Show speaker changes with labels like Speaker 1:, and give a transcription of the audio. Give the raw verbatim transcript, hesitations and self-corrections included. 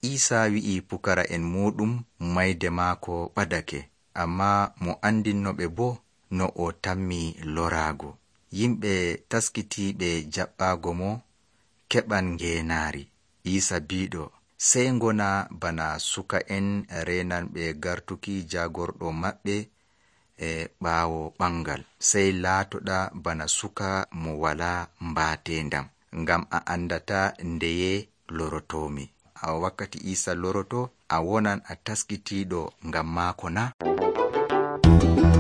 Speaker 1: Isa wi'i pukara'en muɗum mayde maako ɓadake, amma mo andinnoɓe bo no o tammi lorago. Yimɓe taskitiɓe jaɓɓago mo keɓan ngeenaari. Isa biɗo sey ngona bana suka en renanɓe gartuki jagorɗo maɓɓe e ɓaawo ɓangal, sey laatoɗa bana suka mo wala mbaatendam, ngam a andata ndeye lorotomi. A wakkati Isa loroto, a wonan a taskitiɗo ngam maako na?